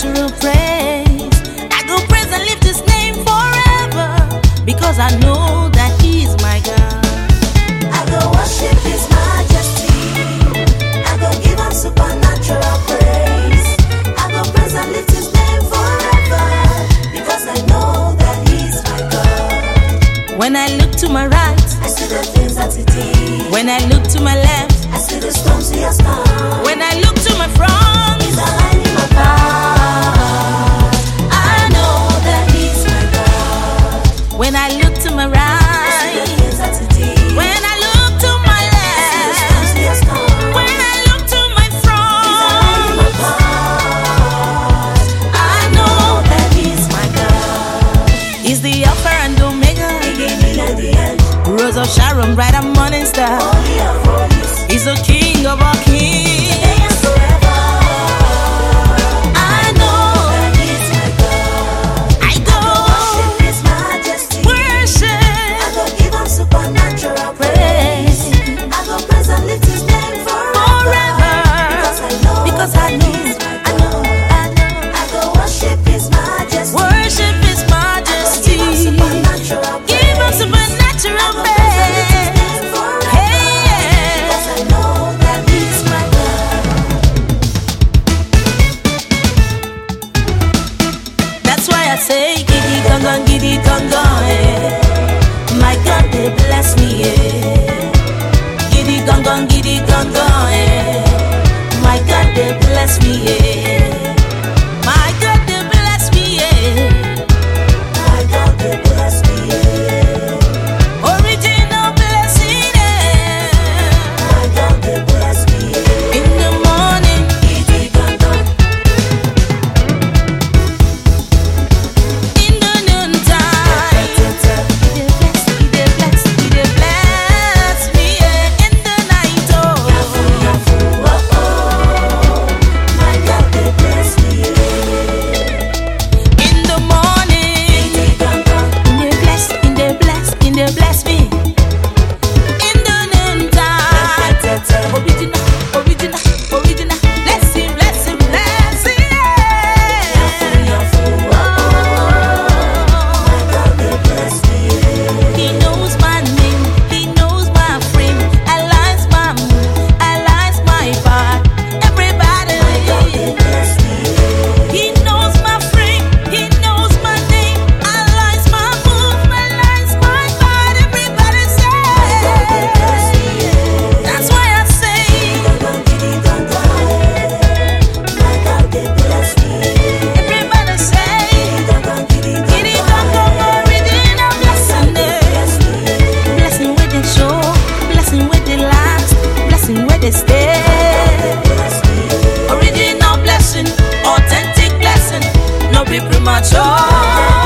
supernatural praise. I go praise and lift His name forever, because I know that He is my God. I go worship His majesty. I go give Him supernatural praise. I go praise and lift His name forever, because I know that He's my God. When I look to my right, I see the things that He did. when I look to my left, I see the storms He has calmed. when I look to my front, He's aligning my path. I know that He's my God. when I look to my I see right, the things that He did. when I look to my I see the storms left, He has calmed. when I look to my He's aligning my front, path. I know that He's my God. He's the Alpha and Omega, Beginning and the end. Rose of Sharon, bright and morning star. Holy of holies. He's the King of all kings. Today and forever. I know that He's my God. I go Worship His majesty. I worship go give Him supernatural praise. I go praise and lift His name forever. Because I know He's my God. I go worship His majesty. Worship His I go majesty. give Him supernatural praise. Give Him supernatural I go praise and lift His praise. name forever. Hey, Because I know that He's my God. that's why I say, giddy gong gong, eh. My God, they bless me, eh. Giddy gong gong, eh. My God, they bless me, eh. My God, they bless me, eh. My God, they bless me. Original blessing, eh. My God, they bless me. In the morning, Giddy gong gong. in the noontime, He dey bless me, eh. In the night, oh. My God, they bless me. In the morning, Giddy gong gong. He dey bless me. In the noontime, original, bless Him, My God, they bless me. He knows my name, He knows my frame, aligns my mood, aligns my part. Everybody, They bless me. He knows my frame, He knows my name, aligns my move, aligns my part. Everybody They bless say, me. that's why I say, Giddy gong gong. My God, they bless me. everybody say, Giddy Giddy gong gong, original blessing, bless me. blessing where they show, blessing where they last, blessing where they stay. Bless me. Original blessing, authentic blessing, no be premature.